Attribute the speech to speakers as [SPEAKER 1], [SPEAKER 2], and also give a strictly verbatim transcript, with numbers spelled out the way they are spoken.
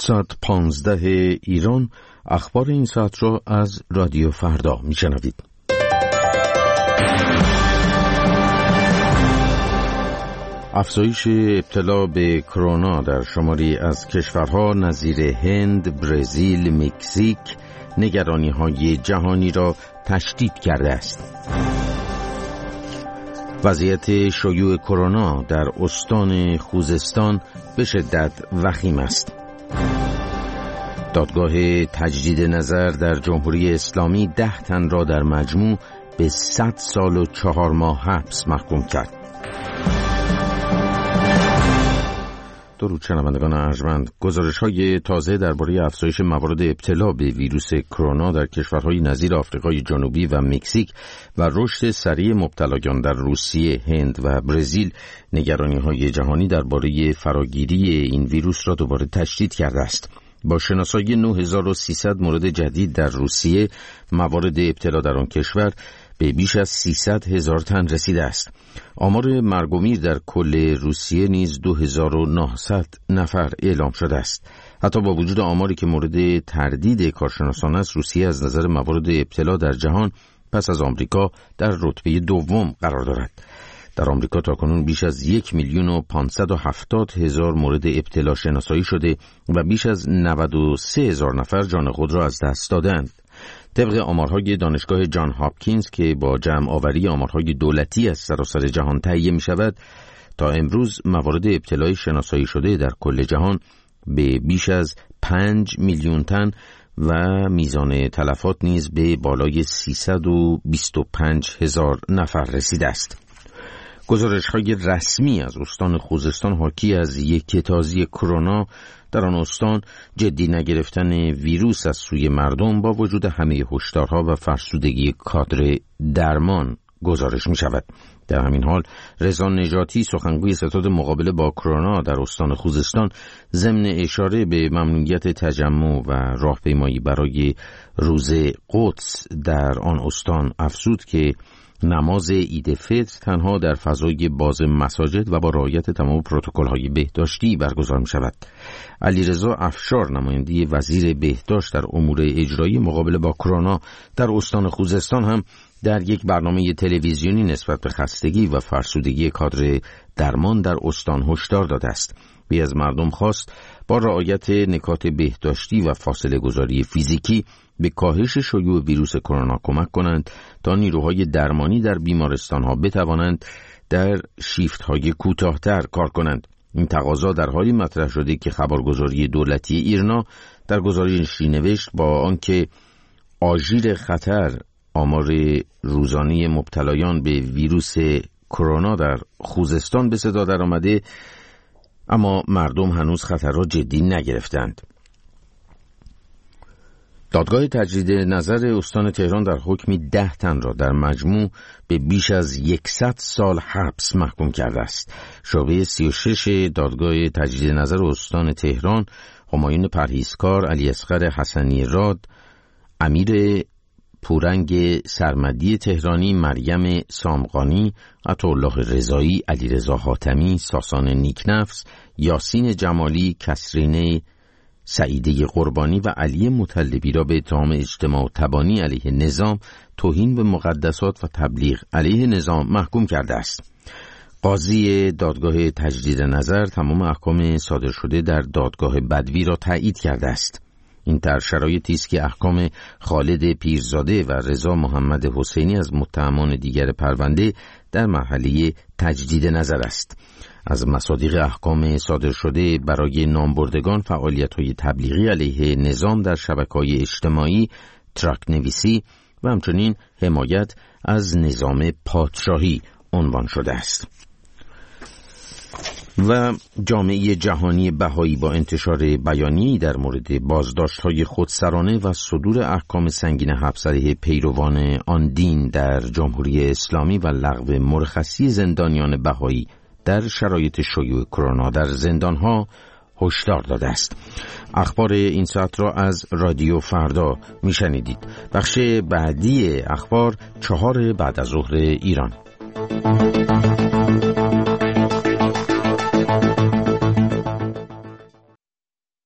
[SPEAKER 1] هفتصد و پانزده ایران. اخبار این ساعت را از رادیو فردا میشنوید. افزایش ابتلا به کرونا در شماری از کشورها نظیر هند، برزیل، مکزیک نگرانی‌های جهانی را تشدید کرده است. وضعیت شیوع کرونا در استان خوزستان به شدت وخیم است. دادگاه تجدید نظر در جمهوری اسلامی ده تن را در مجموع به صد سال و چهار ماه حبس محکوم کرد. درود شنوندگان ارجمند، گزارش‌های تازه درباره افزایش موارد ابتلا به ویروس کرونا در کشورهای نظیر آفریقای جنوبی و مکزیک و رشد سریع مبتلایان در روسیه، هند و برزیل نگرانی‌های جهانی درباره فراگیری این ویروس را دوباره تشدید کرده است. با شناسایی نه هزار و سیصد مورد جدید در روسیه، موارد ابتلا در آن کشور به بیش از سیصد هزار تن رسیده است. آمار مرگ و میر در کل روسیه نیز دو هزار و نهصد نفر اعلام شده است. حتی با وجود آماری که مورد تردید کارشناسان است، روسیه از نظر موارد ابتلا در جهان پس از آمریکا در رتبه دوم قرار دارد. در آمریکا تاکنون بیش از یک میلیون و پانصد و هفتاد هزار مورد ابتلا شناسایی شده و بیش از نود و سه هزار نفر جان خود را از دست دادند. طبق آمارهای دانشگاه جان هاپکینز که با جمع آوری آمارهای دولتی از سراسر جهان تهیه می شود، تا امروز موارد ابتلای شناسایی شده در کل جهان به بیش از پنج میلیون تن و میزان تلفات نیز به بالای سیصد و بیست و پنج هزار نفر رسیده است. گزارش‌های رسمی از استان خوزستان حاکی از یکتازی کرونا در آن استان، جدی نگرفتن ویروس از سوی مردم با وجود همه هشدارها و فرسودگی کادر درمان گزارش می شود. در همین حال رضا نجاتی، سخنگوی ستاد مقابله با کرونا در استان خوزستان، ضمن اشاره به ممنوعیت تجمع و راهپیمایی برای روز قدس در آن استان افزود که نماز عید فطر تنها در فضای باز مساجد و با رعایت تمام پروتکل‌های بهداشتی برگزار می‌شود. علیرضا افشار، نماینده وزیر بهداشت در امور اجرایی مقابله با کرونا در استان خوزستان، هم در یک برنامه تلویزیونی نسبت به خستگی و فرسودگی کادر درمان در استان هشدار داده است. وی از مردم خواست با رعایت نکات بهداشتی و فاصله گذاری فیزیکی به کاهش شیوع ویروس کرونا کمک کنند تا نیروهای درمانی در بیمارستان‌ها بتوانند در شیفت‌های کوتاه‌تر کار کنند. این تقاضا در حالی مطرح شده که خبرگزاری دولتی ایرنا در گزارشی نوشت با آنکه آژیر خطر آمار روزانه مبتلایان به ویروس کرونا در خوزستان به صدا درآمده، اما مردم هنوز خطر را جدی نگرفتند. دادگاه تجدید نظر استان تهران در حکمی ده تن را در مجموع به بیش از صد سال حبس محکوم کرده است. شعبه سی و شش دادگاه تجدید نظر استان تهران، همایون پرهیزکار، علی اصغر حسنی راد، امیر پورنگ سرمدی تهرانی، مریم سامقانی، عطاالله رضایی، علیرضا حاتمی، ساسان نیکنفس، یاسین جمالی، کسرین سعیده قربانی و علی مطلبی را به اتهام اجتماع تبانی علیه نظام، توهین به مقدسات و تبلیغ علیه نظام محکوم کرده است. قاضی دادگاه تجدید نظر تمام احکام صادر شده در دادگاه بدوی را تایید کرده است. این در شرایطی است که احکام خالد پیرزاده و رضا محمد حسینی از متهمان دیگر پرونده در مرحله تجدید نظر است. از مصادیق احکام صادر شده برای نامبردگان فعالیت‌های تبلیغی علیه نظام در شبکه‌های اجتماعی، تراک نویسی و همچنین حمایت از نظام پادشاهی عنوان شده است. و جامعه جهانی بهایی با انتشار بیانیه‌ای در مورد بازداشت‌های خودسرانه و صدور احکام سنگین حبس علیه پیروان آن دین در جمهوری اسلامی و لغو مرخصی زندانیان بهایی در شرایط شیوع کرونا در زندان‌ها هشدار داده است. اخبار این ساعت را از رادیو فردا میشنیدید. بخش بعدی اخبار چهار بعد از ظهر ایران.